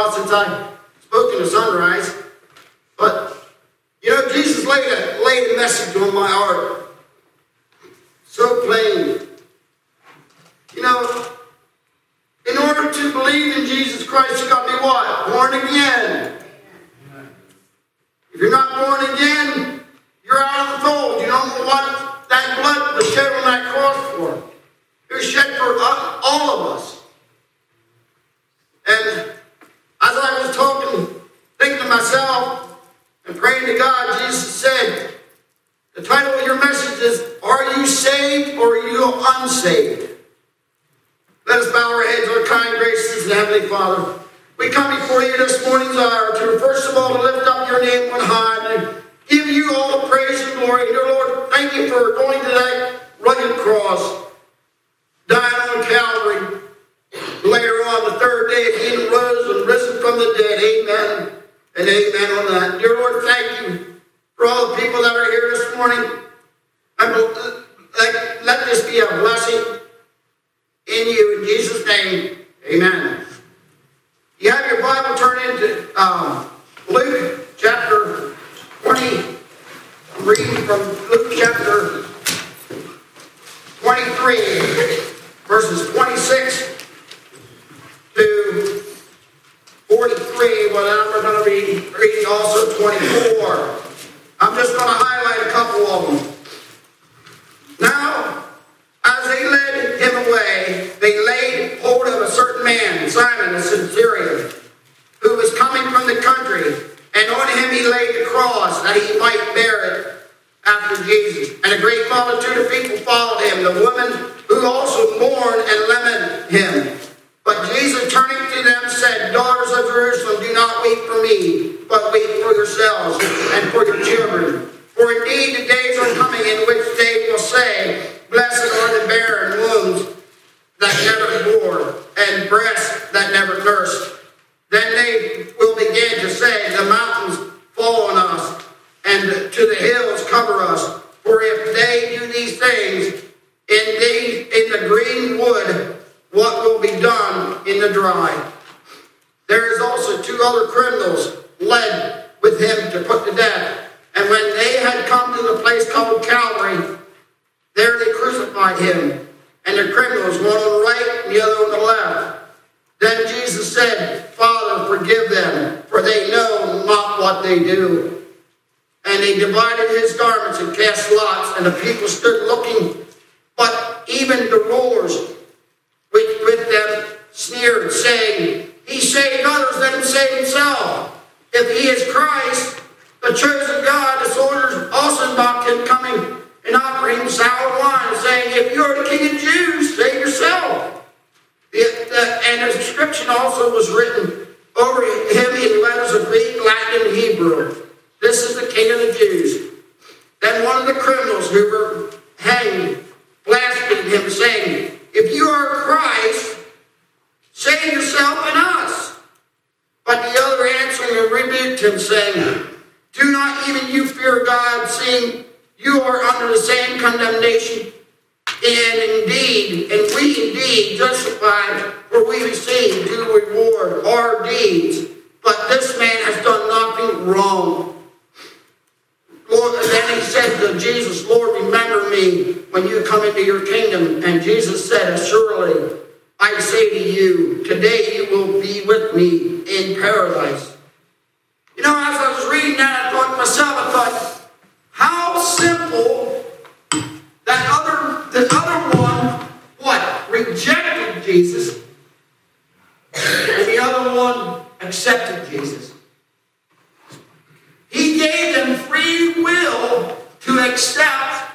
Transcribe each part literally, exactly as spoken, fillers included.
while since I spoke in the Sunrise. But, you know, Jesus laid a, laid a message on my heart. So plain. You know, in order to believe in Jesus Christ, you got to be what? Born again. If you're not born again, you're out of the fold. You don't know what that blood was shed on that cross for. It was shed for all of us. And as I was talking, thinking to myself and praying to God, Jesus said, the title of your message is, Are You Saved or Are You Unsaved? Let us bow our heads, our kind, gracious, and Heavenly Father. We come before you this morning's hour to, first of all, to lift up your name on high and give you all the praise and glory. Dear Lord, thank you for going to that rugged cross, dying on Calvary. Later on, the third day, he rose and risen from the dead. Amen and amen on that. Dear Lord, thank you for all the people that are here this morning. And let, let this be a blessing in you. In Jesus' name, amen. You have your Bible turned into um, Luke chapter twenty. I'm reading from Luke chapter twenty-three, verses twenty-six to forty-three. Well, then we're going to be reading also twenty-four. I'm just going to highlight a couple of them. Now, as they led him away, they laid hold of a certain man, Simon, a centurion, who was coming from the country, and on him he laid the cross, that he might bear it after Jesus. And a great multitude of people followed him, the women who also mourned and lamented him. But Jesus, turning to them, said, Daughters of Jerusalem, do not weep for me, but weep for yourselves and for your children. For indeed the days are coming in which they will say, Blessed are the barren wombs that never bore, and breasts that never nursed. Then they will begin to say, The mountains fall on us, and to the hills cover us. For if they do these things in the, in the green wood, what will be done in the dry? There is also two other criminals led with him to put to death. And when they had come to the place called Calvary, there they crucified him, and the criminals, one on the right and the other on the left. Then Jesus said, Father, forgive them, for they know not what they do. And he divided his garments and cast lots, and the people stood looking. But even the rulers with, with them sneered, saying, He saved others, let him save himself. If he is Christ, the chosen God, the soldiers also mocked him, coming and offering him sour wine, saying, If you are the King of the Jews, save yourself. The, the, and the inscription also was written over him in letters of Greek, Latin, and Hebrew. This is the King of the Jews. Then one of the criminals who were hanged blasphemed him, saying, If you are Christ, save yourself and us. But the other answering rebuked him, saying, Do not even you fear God, seeing you are under the same condemnation? And indeed, and we indeed justified, for we receive due reward our deeds. But this man has done nothing wrong. Lord, and then he said to Jesus, Lord, remember me when you come into your kingdom. And Jesus said, Surely I say to you, today you will be with me in paradise. You know, as I was reading that, I thought to myself, I thought, how simple that other, the other one, what, rejected Jesus, and the other one accepted Jesus. He gave them free will to accept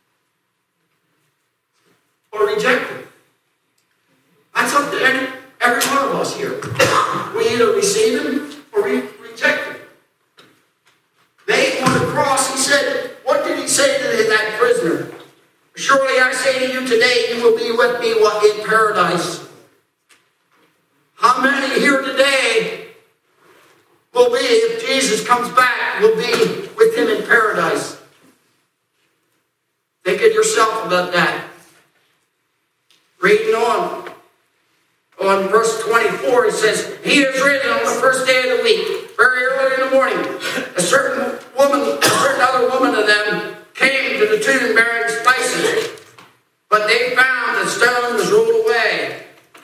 or reject him. That's up to any, every one of us here. We either receive him or we reject him. They, on the cross, he said, what did he say to that prisoner? Surely I say to you today, you will be with me in paradise. How many here today will be, if Jesus comes back, will be with him in paradise? Think of yourself about that. Reading on. On verse twenty-four, he says, he is risen on the first day of the week, very early in the morning. A certain woman, a certain other woman of them came to the tomb bearing spices, but they found the stone was rolled away.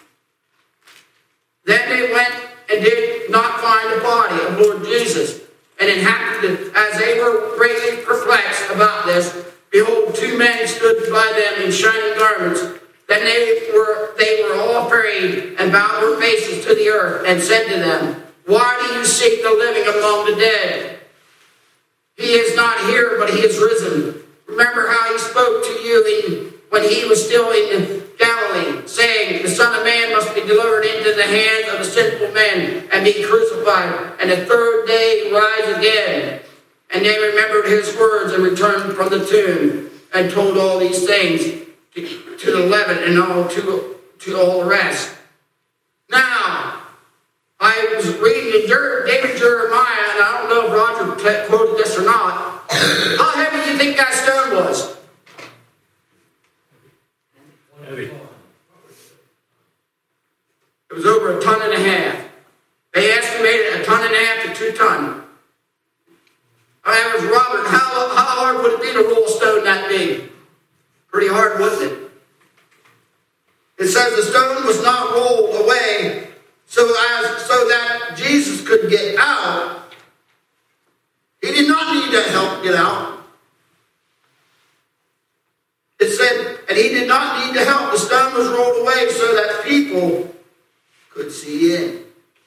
Then they went and did not find the body of Lord Jesus. And it happened as they were greatly perplexed about this, behold, two men stood by them in shining garments. Then they were they were all afraid and bowed their faces to the earth and said to them, why do you seek the living among the dead? He is not here, but he is risen. Remember how he spoke to you in, when he was still in Galilee, saying, the Son of Man must be delivered into the hands of the sinful men and be crucified, and the third day rise again. And they remembered his words and returned from the tomb and told all these things to, to the eleven and all to, to all the rest. Now, I was reading in David Jeremiah, and I don't know if Roger quoted this or not. How heavy do you think that stone was? Heavy. It was over a ton and a half. They estimated a ton and a half to two ton. I was Robert, how, how hard would it be to roll a stone that big? Pretty hard, wasn't it? It says the stone was not rolled away so as so that Jesus could get out. He did not need to help get out. It said, and he did not need to help. The stone was rolled away so that people could see in.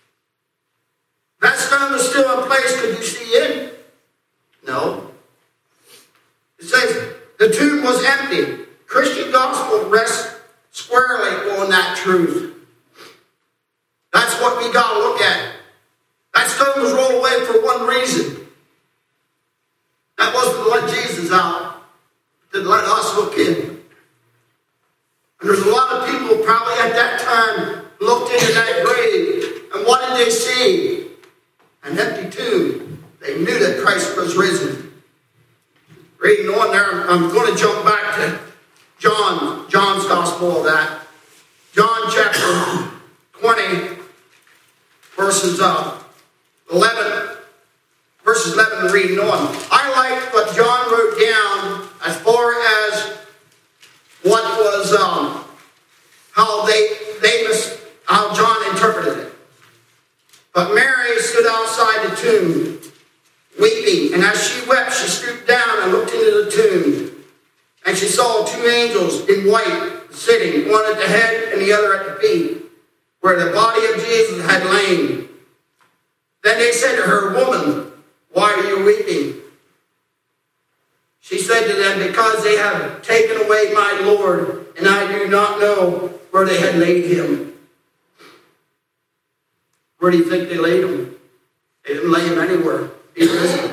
That stone was still in place. Could you see in? No. It says the tomb was empty. Christian gospel rests squarely on that truth. That's what we got to look at. That stone was rolled away for one reason. That wasn't to let Jesus out, to let us look in. And there's a lot of people probably at that time looked into that grave, and what did they see? An empty tomb. They knew that Christ was risen. Reading on there, I'm going to jump back to John, John's gospel of that. John chapter twenty, verses uh, eleven, verses eleven, reading on. I like what John wrote down as far as what was um, how they they mis- how John interpreted it. But Mary stood outside the tomb, weeping, and as she wept, she stooped down and looked into the tomb. And she saw two angels in white sitting, one at the head and the other at the feet, where the body of Jesus had lain. Then they said to her, Woman, why are you weeping? She said to them, Because they have taken away my Lord, and I do not know where they had laid him. Where do you think they laid him? They didn't lay him anywhere. He was risen.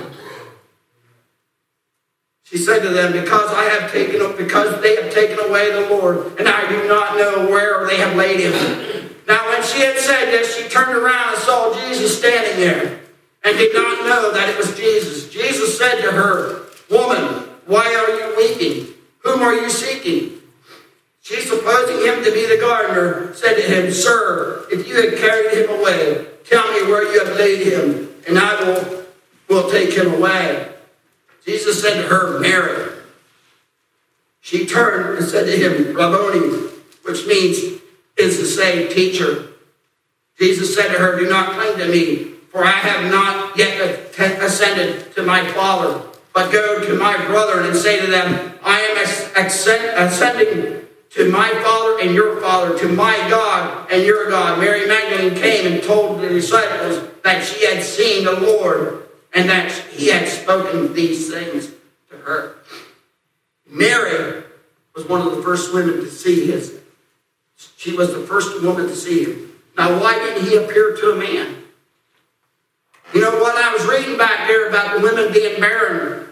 She said to them, Because I have taken because they have taken away the Lord, and I do not know where they have laid him. Now when she had said this, she turned around and saw Jesus standing there, and did not know that it was Jesus. Jesus said to her, Woman, why are you weeping? Whom are you seeking? She, supposing him to be the gardener, said to him, Sir, if you had carried him away, tell me where you have laid him, and I will, will take him away. Jesus said to her, Mary. She turned and said to him, Rabboni, which means is to say, teacher. Jesus said to her, Do not cling to me, for I have not yet ascended to my Father, but go to my brethren and say to them, I am ascending to my Father and your Father, to my God and your God. Mary Magdalene came and told the disciples that she had seen the Lord, and that he had spoken these things to her. Mary was one of the first women to see his. She was the first woman to see him. Now, why didn't he appear to a man? You know what? I was reading back here about the women being barren.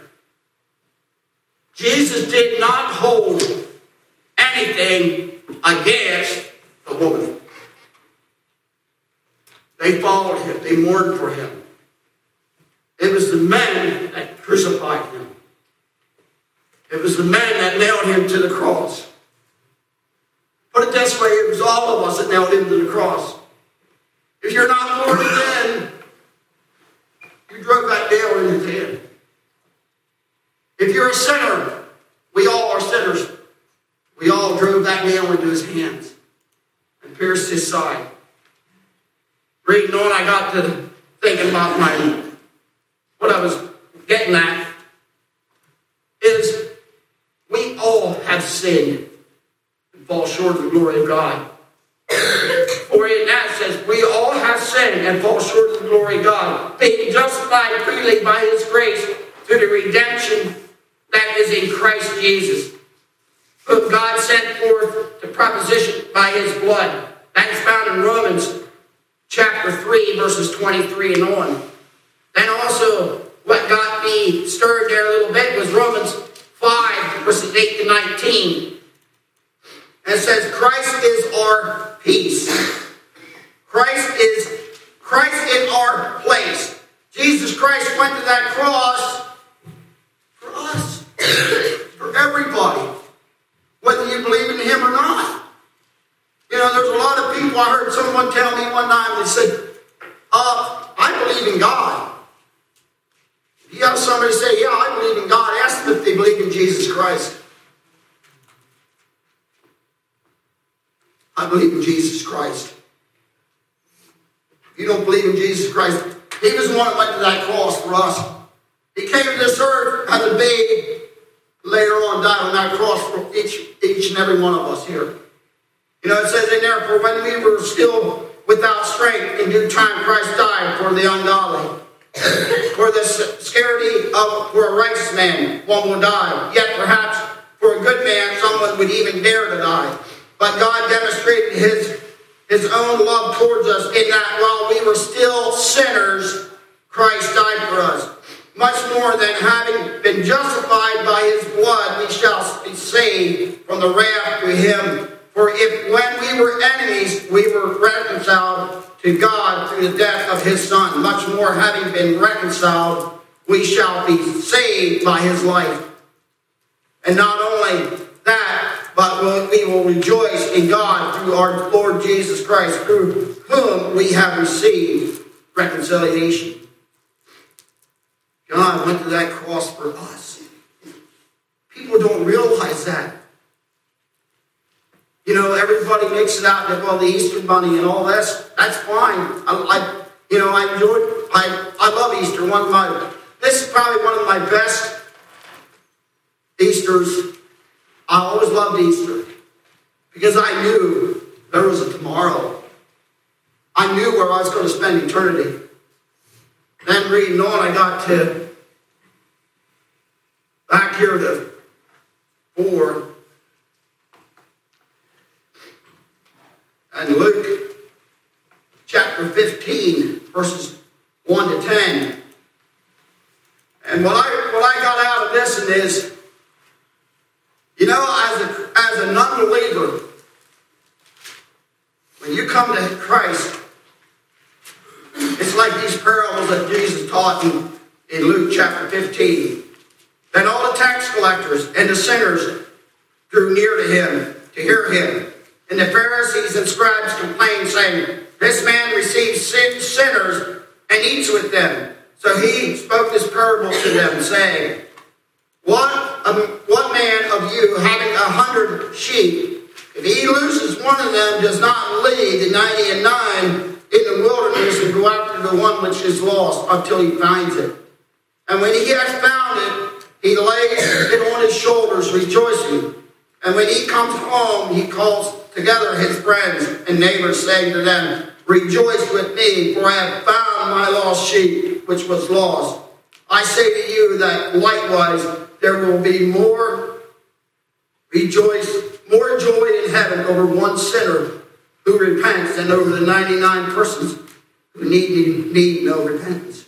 Jesus did not hold anything against the woman. They followed him. They mourned for him. It was the men that crucified him. It was the men that nailed him to the cross. Put it this way, it was all of us that nailed him to the cross. pierced his side. Reading on, I got to thinking about my, what I was getting at is we all have sinned and fall short of the glory of God. Or in that says, we all have sinned and fall short of the glory of God, being justified freely by his grace through the redemption that is in Christ Jesus, whom God sent forth to proposition by his blood. That is found in Romans chapter three, verses twenty-three and on. Then also, what got me stirred there a little bit was Romans five, verses eight to nineteen. And it says, Christ is our peace. Christ is Christ in our place. Jesus Christ went to that cross for us, for everybody, whether you believe in him or not. You know, there's a lot of people, I heard someone tell me one time, they said, uh, I believe in God. If you have somebody say, yeah, I believe in God, ask them if they believe in Jesus Christ. I believe in Jesus Christ. If you don't believe in Jesus Christ, he was the one that went to that cross for us. He came to this earth as a babe, later on died on that cross for each, each and every one of us here. You know, it says in there, for when we were still without strength, in due time Christ died for the ungodly. For the scarcity of for a righteous man, one will die. Yet perhaps for a good man, someone would even dare to die. But God demonstrated his, his own love towards us in that while we were still sinners, Christ died for us. Much more than having been justified by his blood, we shall be saved from the wrath through him. For if when we were enemies, we were reconciled to God through the death of his Son, much more having been reconciled, we shall be saved by his life. And not only that, but we will rejoice in God through our Lord Jesus Christ, through whom we have received reconciliation. God went to that cross for us. People don't realize that. You know, everybody makes it out that, well, the Easter Bunny and all this, that's fine. I, I you know, I enjoy it. I, I love Easter. One of my, this is probably one of my best Easters. I always loved Easter because I knew there was a tomorrow. I knew where I was going to spend eternity. Then reading on, I got to back here to four. And Luke chapter fifteen, verses one to ten. And what I what I got out of this is, you know, as a as a non-believer, when you come to Christ, it's like these parables that Jesus taught in, in Luke chapter fifteen. Then all the tax collectors and the sinners drew near to him to hear him. And the Pharisees and scribes complained, saying, this man receives sin- sinners and eats with them. So he spoke this parable to them, saying, What, um, what man of you, having a hundred sheep, if he loses one of them, does not leave the ninety and nine in the wilderness and go after the one which is lost until he finds it? And when he has found it, he lays it on his shoulders, rejoicing. And when he comes home, he calls together his friends and neighbors, saying to them, rejoice with me, for I have found my lost sheep, which was lost. I say to you that likewise there will be more rejoice, more joy in heaven over one sinner who repents than over the ninety-nine persons who need, need no repentance.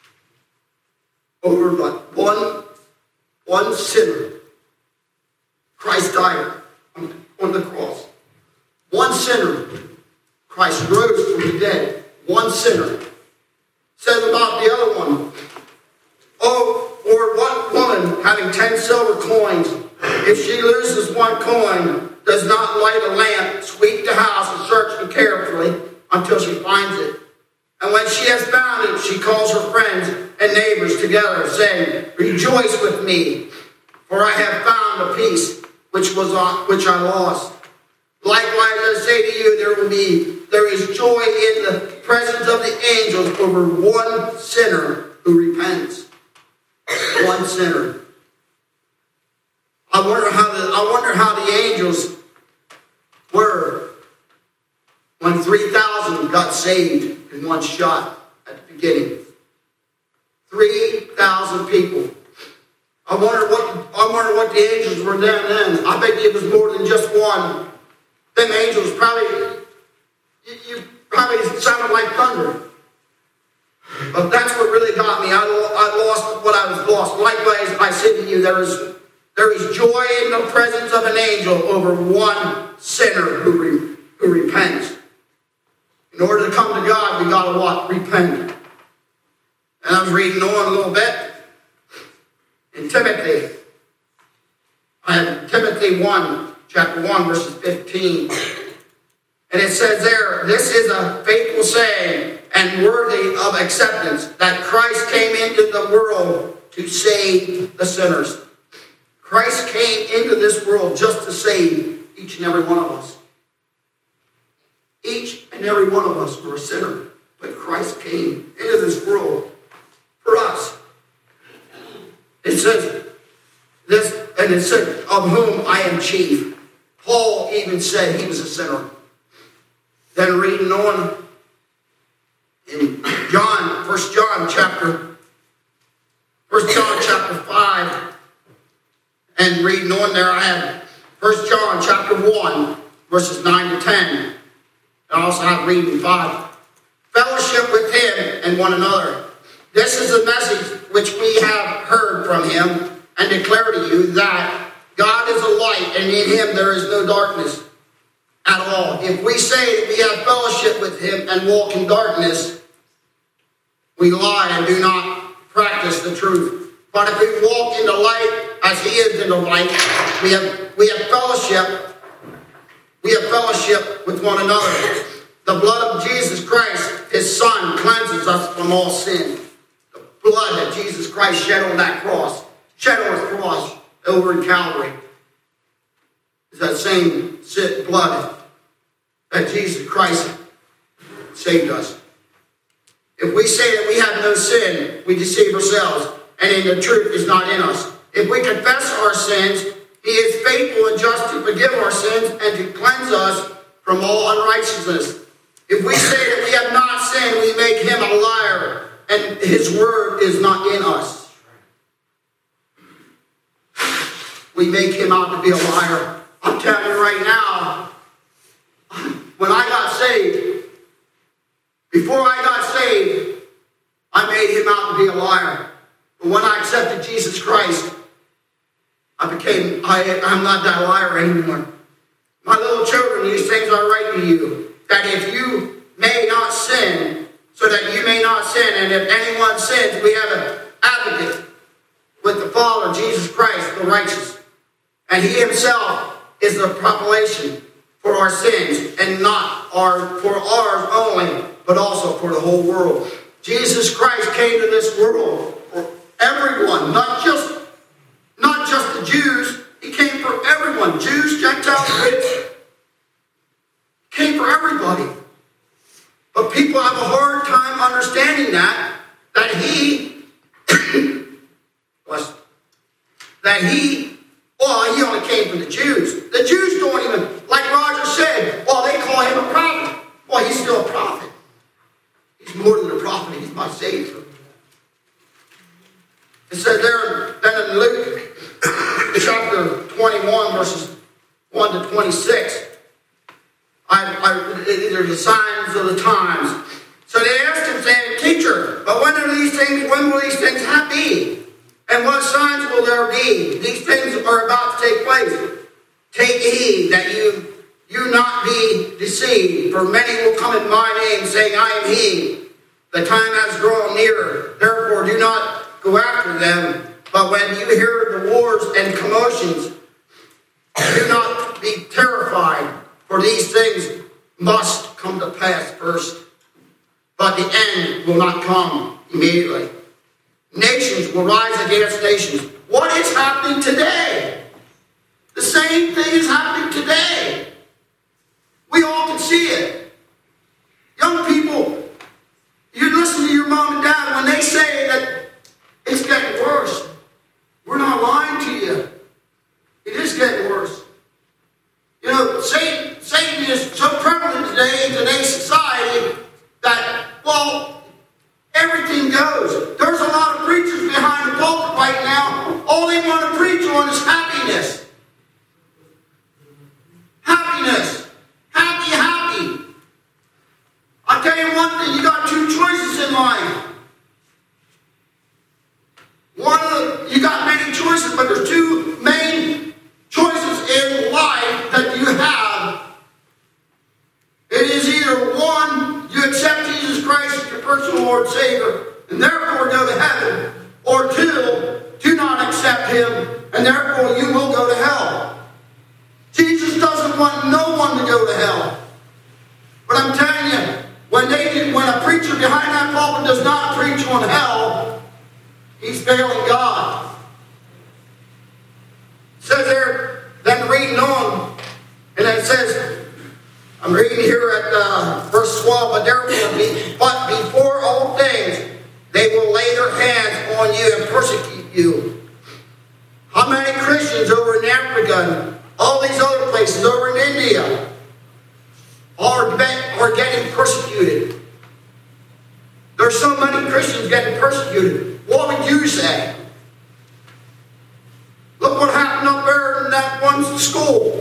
Over but one, one sinner, Christ died on, on the cross. One sinner, Christ rose from the dead. One sinner. Says about the other one, oh, or what woman having ten silver coins, if she loses one coin, does not light a lamp, sweep the house, and search it carefully until she finds it. And when she has found it, she calls her friends and neighbors together, saying, rejoice with me, for I have found a piece which was on, which I lost. Likewise, I say to you, there will to be, there is joy in the presence of the angels over one sinner who repents. One sinner. I wonder how the I wonder how the angels were when three thousand got saved in one shot at the beginning. Three thousand people. I wonder what I wonder what the angels were down then. I bet it was more than just one. Them angels probably you, you probably sounded like thunder. But that's what really got me. I, I lost what I was lost. Likewise, I say to you, there is there is joy in the presence of an angel over one sinner who re, who repents. In order to come to God, we got to what? Repent. And I was reading on a little bit in Timothy. I have Timothy one, chapter one, verses fifteen. And it says there, this is a faithful saying and worthy of acceptance, that Christ came into the world to save the sinners. Christ came into this world just to save each and every one of us. Each and every one of us were a sinner, but Christ came into this world for us. It says this, and it said, of whom I am chief. Paul even said he was a sinner. Then reading on in John, First John chapter, First John chapter five, and reading on there, I have First John chapter one, verses nine to ten. I also have reading five. Fellowship with him and one another. This is the message which we have heard from him and declare to you, that God is a light, and in him there is no darkness at all. If we say that we have fellowship with him and walk in darkness, we lie and do not practice the truth. But if we walk in the light as he is in the light, we have we have fellowship. We have fellowship with one another. The blood of Jesus Christ, his Son, cleanses us from all sin. The blood that Jesus Christ shed on that cross, shed on the cross over in Calvary, is that same blood that Jesus Christ saved us. If we say that we have no sin, we deceive ourselves, and in the truth is not in us. If we confess our sins, he is faithful and just to forgive our sins and to cleanse us from all unrighteousness. If we say that we have not sinned, we make him a liar, and his word is not in us. We make him out to be a liar. I'm telling you right now, when I got saved, before I got saved, I made him out to be a liar. But when I accepted Jesus Christ, I became, I, I'm not that liar anymore. My little children, these things I write to you, that if you may not sin, so that you may not sin, and if anyone sins, we have an advocate with the Father, Jesus Christ, the righteous. And he himself is the propitiation for our sins, and not our for ours only, but also for the whole world. Jesus Christ came to this world for everyone, not just, not just the Jews. He came for everyone, Jews, Gentiles, Greeks. Came for everybody. But people have a hard time understanding that, that he, that he, well, he only came for the Jews. The Jews don't even, like Roger said, well, they call him a prophet. Well, he's still a prophet. He's more than a prophet. He's my Savior. It says there, then in Luke chapter twenty-one, verses one to twenty-six, I, I, these are the signs of the times. So they asked him, saying, Teacher, but when are these things, when will these things be? And what signs will there be? These things are about to take place. Take heed that you you not be deceived, for many will come in my name, saying, I am he. The time has grown nearer. Therefore do not go after them. But when you hear the wars and commotions, do not be terrified, for these things must come to pass first. But the end will not come immediately. Nations will rise against nations. What is happening today? The same thing is happening today. We ought to can see it. Young people, you listen to your mom and dad when they say that it's getting worse. We're not lying to you. It is getting worse. You know, Satan, Satan is so prevalent today in today's society that, well, everything goes. There's a lot of preachers behind the pulpit right now. All they want to preach on is happiness. Happiness. Happy, happy. I'll tell you one thing. You got two choices in life. One of the, you got many choices, but there's two main choices in life that you have. It is either one, you accept Jesus Christ as your personal Lord and Savior, and therefore go to heaven, or two, do not accept Him, and therefore you will go to hell. Jesus doesn't want no one to go to hell. But I'm telling you, when they do, when a preacher behind that pulpit does not preach on hell, he's failing God. It says there, then reading on, and it says, I'm reading here at uh, verse twelve, but therefore, be, but before all things, they will lay their hands on you and persecute you. How many Christians over in Africa and all these other places over in India are, are getting persecuted? There's so many Christians getting persecuted. What would you say? Look what happened up there in that one school.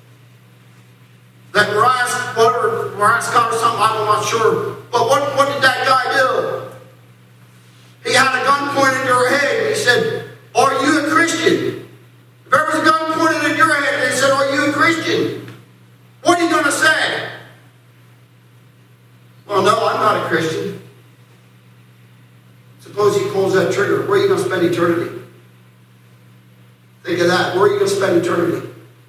That Mariah, whatever, Mariah Scott or something, I'm not sure. But what, what did that guy do? He had a gun pointed at your head and he said, are you a Christian? If there was a gun pointed at your head and they said, are you a Christian? What are you going to say? Well, no, I'm not a Christian. Suppose he pulls that trigger. Where are you going to spend eternity? Think of that. Where are you going to spend eternity?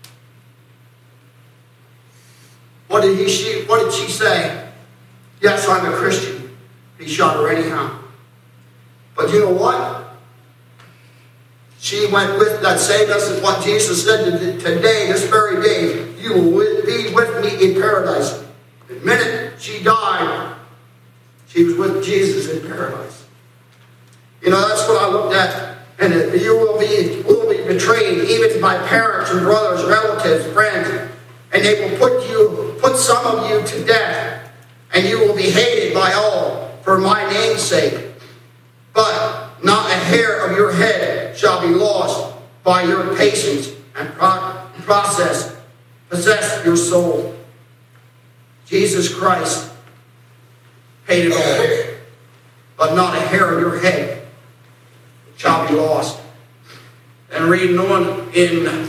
What did he she, what did she say? Yes, I'm a Christian. He shot her anyhow. But you know what? She went with that same message, what Jesus said today, this very day, you will be with me in paradise. The minute she died, she was with Jesus in paradise. You know, that's what I looked at. And you will be, will be betrayed even by parents and brothers, relatives, friends. And they will put you, put some of you to death. And you will be hated by all for my name's sake. But not a hair of your head shall be lost by your patience and pro- process. Possess your soul. Jesus Christ paid it all. But not a hair of your head shall be lost. And reading on in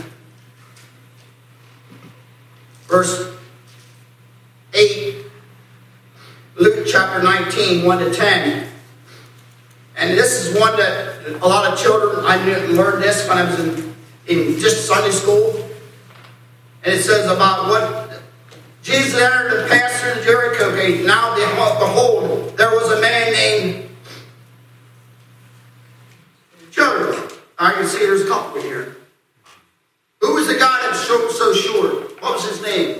verse eight, Luke chapter nineteen, one to ten. And this is one that a lot of children, I learned this when I was in, in just Sunday school. And it says about what Jesus entered and passed through the Jericho gate. Now behold, there was a man named Joseph. I can see there's a couple here. Who was the guy that was so, so short? What was his name?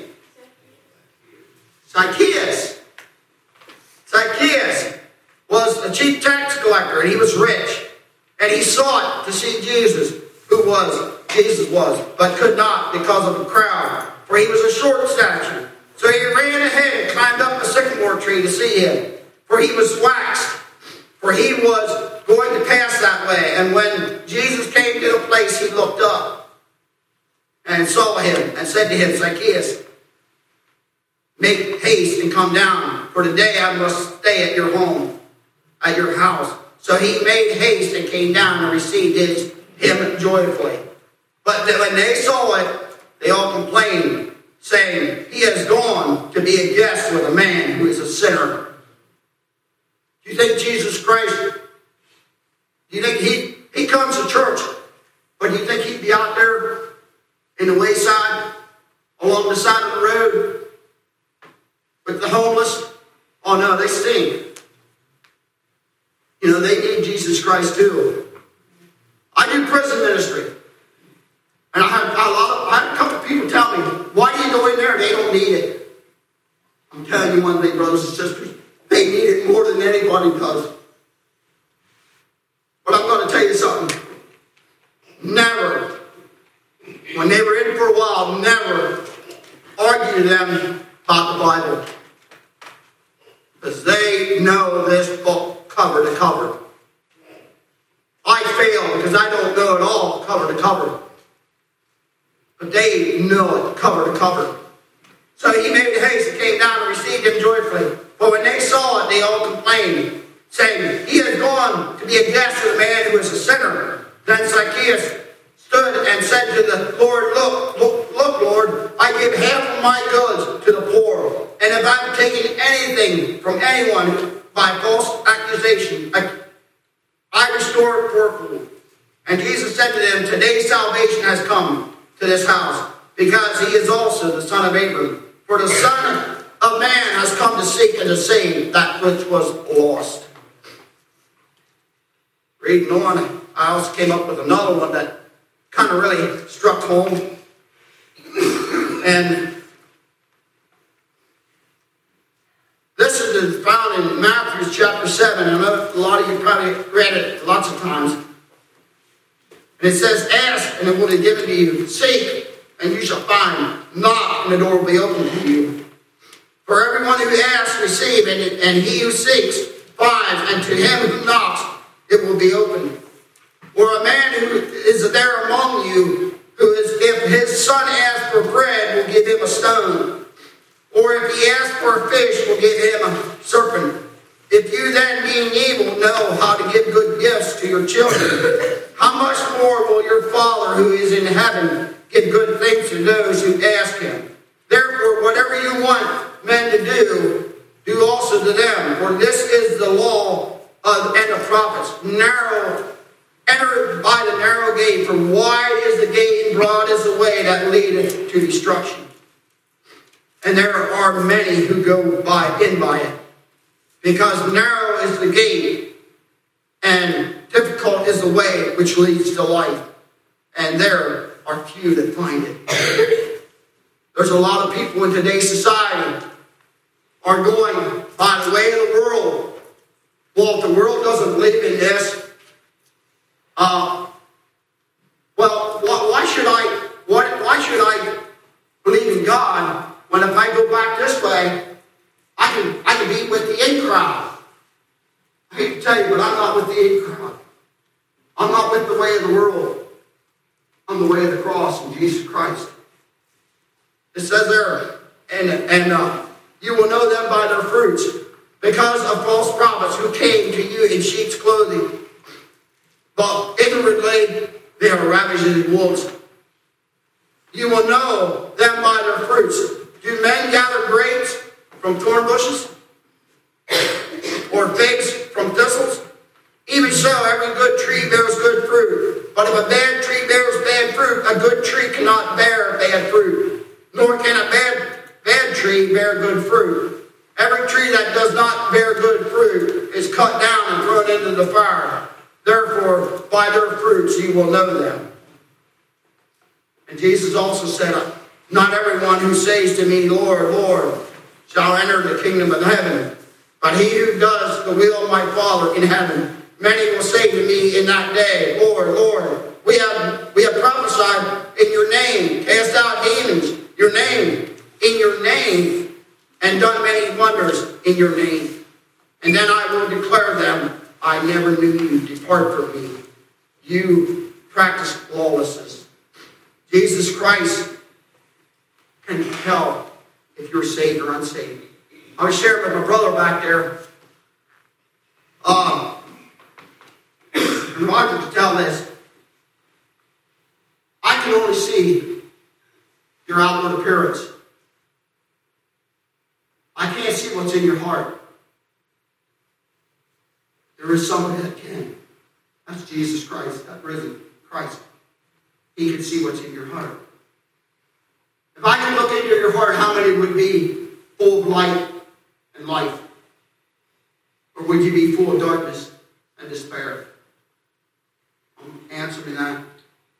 Zacchaeus. Zacchaeus was a chief tax collector, and he was rich. And he sought to see Jesus, who was, Jesus was, but could not because of the crowd, for he was a short stature. So he ran ahead and climbed up a sycamore tree to see him, for he was waxed, for he was going to pass that way. And when Jesus came to the place, he looked up and saw him and said to him, Zacchaeus, make haste and come down, for today I must stay at your home, at your house. So he made haste and came down and received his, him joyfully. But when they saw it, they all complained, saying, he has gone to be a guest with a man who is a sinner. Do you think Jesus Christ, do you think he, he comes to church, but do you think he'd be out there in the wayside, along the side of the road, with the homeless? Oh no, they stink. You know, they need Jesus Christ too. I do prison ministry. And I had a lot of, I had a couple of people tell me, why do you go in there? They don't need it. I'm telling you one thing, brothers and sisters, they need it more than anybody does. But I'm going to tell you something. Never, when they were in for a while, never argue to them about the Bible. Because they know this book cover to cover. I fail because I don't know it all cover to cover. But they know it cover to cover. So he made haste and came down and received him joyfully. But when they saw it, they all complained, saying, he has gone to be a guest of a man who is a sinner. Then Zacchaeus stood and said to the Lord, look, look, look, Lord, I give half of my goods to the poor. And if I've taken anything from anyone by false accusation, I, I restore it fourfold. And Jesus said to them, today salvation has come to this house, because he is also the son of Abraham. For the Son of Man has come to seek and to save that which was lost. Reading on, I also came up with another one that kind of really struck home. And this is found in Matthew chapter seven. I know a lot of you probably read it lots of times. And it says, ask and it will be given to you. Seek and you shall find. Knock and the door will be opened to you. For everyone who asks, receive, and, and he who seeks, finds, and to him who knocks, it will be opened. Or a man who is there among you, who is, if his son asks for bread, will give him a stone. Or if he asks for a fish, will give him a serpent. If you then, being evil, know how to give good gifts to your children, how much more will your Father who is in heaven give good things to those who ask him? Therefore, whatever you want men to do, do also to them. For this is the law of, and the prophets. Narrow, enter by the narrow gate, for wide is the gate and broad is the way that leadeth to destruction. And there are many who go by in by it. Because narrow is the gate, and difficult is the way which leads to life. And there are few that find it. There's a lot of people in today's society are going by the way of the world. Well, if the world doesn't believe in this, uh, well, why, why should I? Why, why should I believe in God when if I go back this way, I can I can be with the in crowd? I hate to tell you, but I'm not with the in crowd. I'm not with the way of the world. I'm the way of the cross in Jesus Christ. It says there, and and uh, you will know them by their fruits, because of false prophets who came to you in sheep's clothing, but inwardly they are ravaging wolves. You will know them by their fruits. Do men gather grapes from thorn bushes, or figs from thistles? Even so, every good tree bears good fruit. But if a bad tree bears bad fruit, a good tree cannot bear bad fruit. Nor can a bad, bad tree bear good fruit. Every tree that does not bear good fruit is cut down and thrown into the fire. Therefore, by their fruits you will know them. And Jesus also said, not everyone who says to me, Lord, Lord, shall enter the kingdom of heaven, but he who does the will of my Father in heaven. Many will say to me in that day, Lord, Lord, we have we have prophesied in your name, cast out demons, your name, in your name, and done many wonders in your name. And then I will declare them, I never knew you. Depart from me. You practice lawlessness. Jesus Christ can tell if you're saved or unsaved. I was sharing with my brother back there. Uh, and Roger to tell this. I can only see your outward appearance. I can't see what's in your heart. There is somebody that can. That's Jesus Christ, that risen Christ. He can see what's in your heart. If I can look into your heart, how many would be full of light and life? Or would you be full of darkness and despair? Answer me that.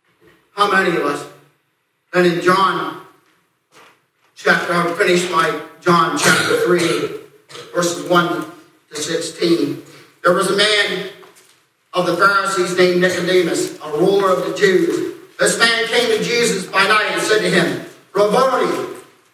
How many of us? And in John chapter, I'll finish my John chapter three, verses one to sixteen. There was a man of the Pharisees named Nicodemus, a ruler of the Jews. This man came to Jesus by night and said to him, Rabboni,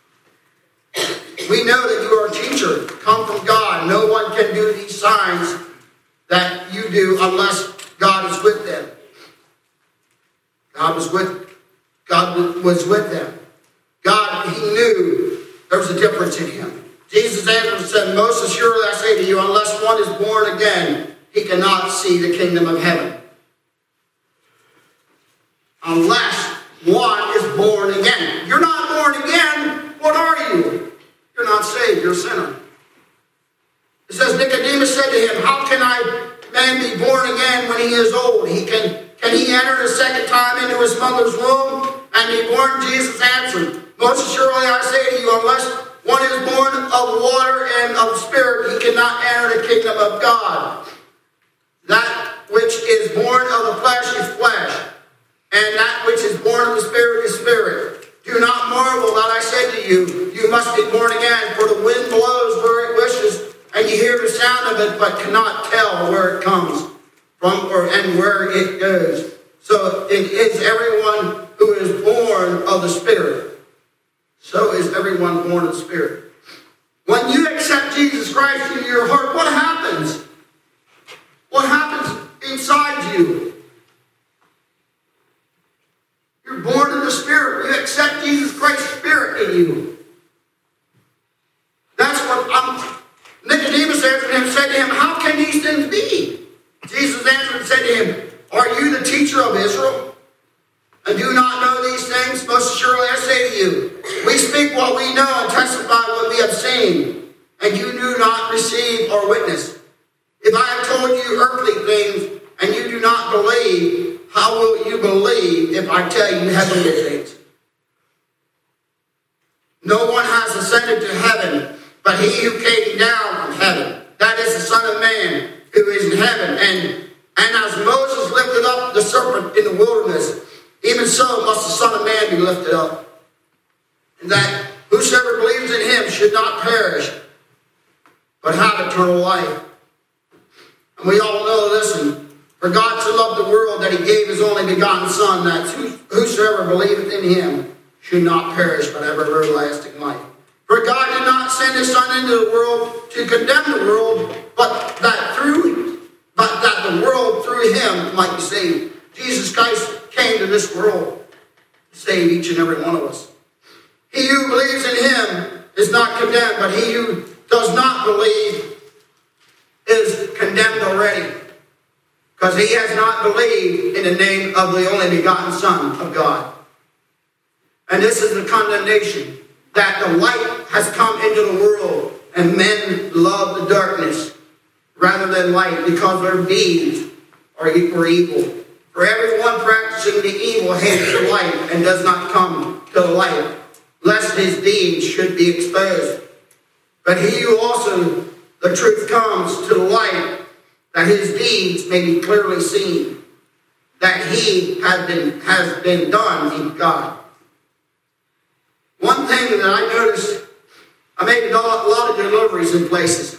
we know that you are a teacher, come from God. No one can do these signs that you do unless God is with them. God was with, God was with them. God, he knew there was a difference in him. Jesus answered and said, Most assuredly I say to you, unless one is born again, he cannot see the kingdom of heaven. Unless one is born again. You're not born again. What are you? You're not saved. You're a sinner. It says, Nicodemus said to him, How can I man be born again when he is old? He can, can he enter a second time into his mother's womb and be born? Jesus answered, Most assuredly I say to you, unless one is born of water and of spirit, he cannot enter the kingdom of God. That which is born of the flesh is flesh, and that which is born of the Spirit is spirit. Do not marvel that I said to you, you must be born again, for the wind blows where it wishes, and you hear the sound of it, but cannot tell where it comes from or and where it goes. So it is everyone who is born of the Spirit. So is everyone born of the Spirit. When you accept Jesus Christ into your heart, what happens? What happens inside you? You're born of the Spirit. You accept Jesus Christ's Spirit in you. That's what I'm... Nicodemus answered him and said to him, How can these things be? Jesus answered and said to him, Are you the teacher of Israel? And do not know these things? Most assuredly I say to you, we speak what we know and testify what we have seen, and you do not receive or witness. If I have told you earthly things and you do not believe, how will you believe if I tell you heavenly things? No one has ascended to heaven, but he who came down from heaven, that is the Son of Man who is in heaven. And, and as Moses lifted up the serpent in the wilderness, even so must the Son of Man be lifted up, and that whosoever believes in him should not perish, but have eternal life. And we all know, listen, for God so loved the world that he gave his only begotten Son, that whosoever believeth in him should not perish, but have everlasting life. For God did not send his Son into the world to condemn the world, but that through, but that the world through him might be saved. Jesus Christ came to this world to save each and every one of us. He who believes in him is not condemned, but he who does not believe is condemned already, because he has not believed in the name of the only begotten Son of God. And this is the condemnation, that the light has come into the world, and men love the darkness rather than light, because their deeds are evil. For everyone practicing the evil hates the light and does not come to the light, lest his deeds should be exposed. But he who also the truth comes to the light, that his deeds may be clearly seen, that he has been, has been done in God. One thing that I noticed, I made a lot of deliveries in places.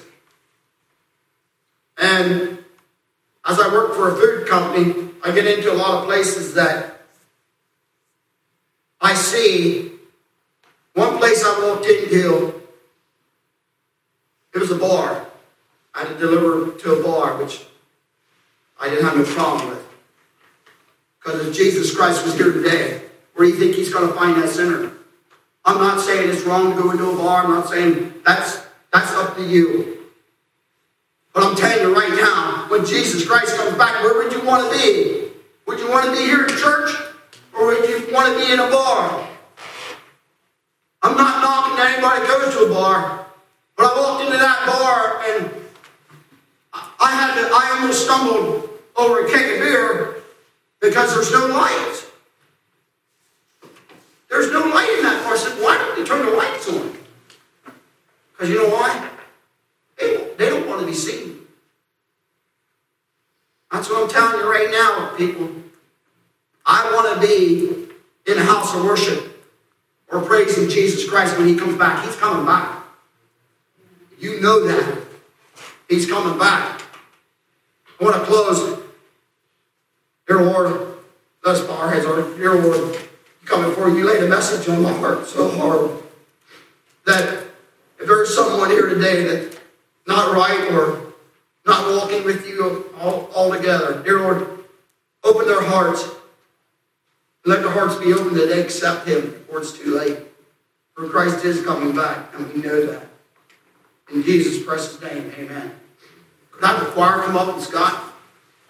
And as I work for a food company, I get into a lot of places that I see. One place I walked into, it was a bar. I had to deliver to a bar, which I didn't have no problem with. Because if Jesus Christ was here today, where do you think he's going to find that sinner? I'm not saying it's wrong to go into a bar. I'm not saying that's, that's up to you. But I'm telling you right now, when Jesus Christ comes back, where would you want to be? Would you want to be here at church? Or would you want to be in a bar? I'm not knocking at anybody that goes to a bar. But I walked into that bar and I had to, I almost stumbled over a keg of beer because there's no light. There's no light in that bar. I said, why don't they turn the lights on? Because you know why? They don't, they don't want to be seen. That's what I'm telling you right now, people. I want to be in a house of worship or praising Jesus Christ when he comes back. He's coming back. You know that. He's coming back. I want to close. Dear Lord, thus far has our dear Lord come before you. laid a message on my heart so hard that if there's someone here today that's not right or not walking with you all, altogether, dear Lord, open their hearts. Let their hearts be open that they accept him before it's too late. For Christ is coming back, and we know that. In Jesus' precious name, amen. Could I have the choir come up, and Scott?